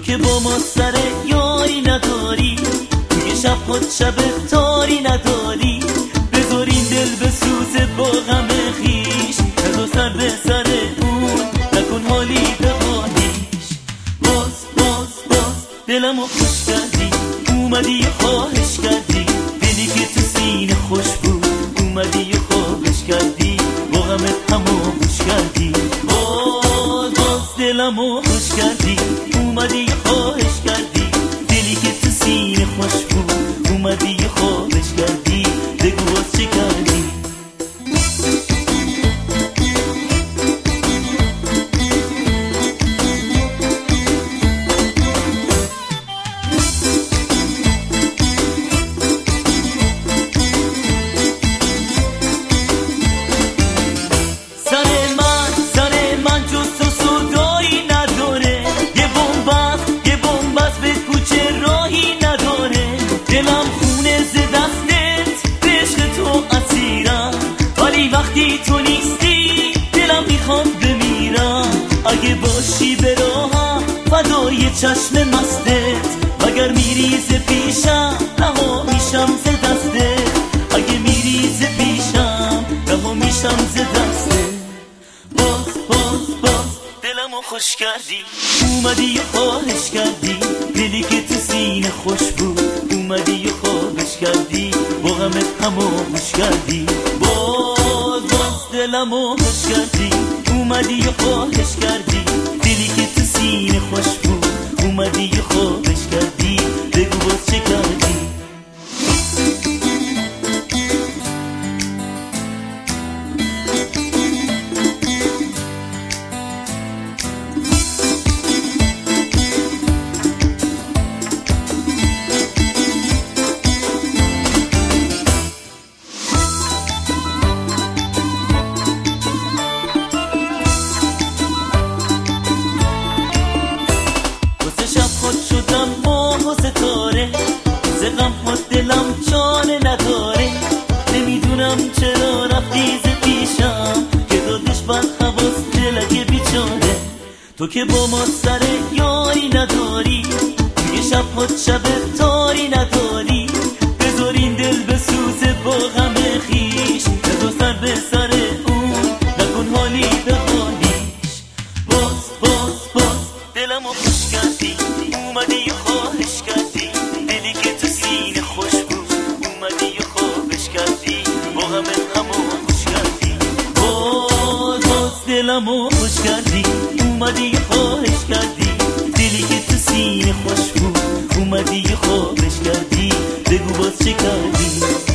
که با ما سر یاری نداری، توی شب خود شب تاری نداری. بذارین دل به سوز با غم خیش، نزا سر به سر اون، نکن حالی به حالیش. باز دلمو خوش کردی، اومدی خواهش کردی. دلی که تو سینه خوش بود، اومدی خواهش کردی. با غمت هموش کردی. باز دلمو خوش کردی، اومدی خواهش کردی. دلی که تو سینه خوش بود، اومدی خواهش کردی. بگو باز چه کردی؟ سر من جز تو سودایی نداره. یه بومبست به کوچه راهی نداره. دلم خونه ز دستت، به عشق تو اسیرم. ولی وقتی تو نیستی دلم میخوام بمیرم. اگه باشی به راهم فدای چشم مستت، وگر میری ز پیشم رها میشم ز دستت. اگه میری ز پیشم رها میشم ز دستت. باز دلمو خوش کردی، اومدی خواهش کردی. دلی که تو سینه خوش بود، اومدی خواهش کردی. با غمت هموش کردی. باز دلمو خوش کردی، اومدی خواهش کردی. دلی که تو سینه خوش بود، اومدی خواهش کردی. بگو باز چه کردی؟ شدم ماه و ستاره، ز غم خود دلم جانه نداره. نمیدونم چرا رفتی ز پیشم، که دادش بد حواس دلک بیچاره. تو که با ما سر یاری نداری، توی شب خود شب تاری نداری. بذارین دل به سوز با غم خیش، نزا سر به سر اون، نکن حالی به حالیش. باز دلمو خوش کردی، اومدی خواهش کردی. دلی که تو سینه خوش بود، اومدی خواهش کردی. با غمت هموش کردی. باز دلمو خوش کردی، اومدی خواهش کردی. دلی که تو سینه خوش بود، اومدی خواهش کردی. بگو باز چه کردی؟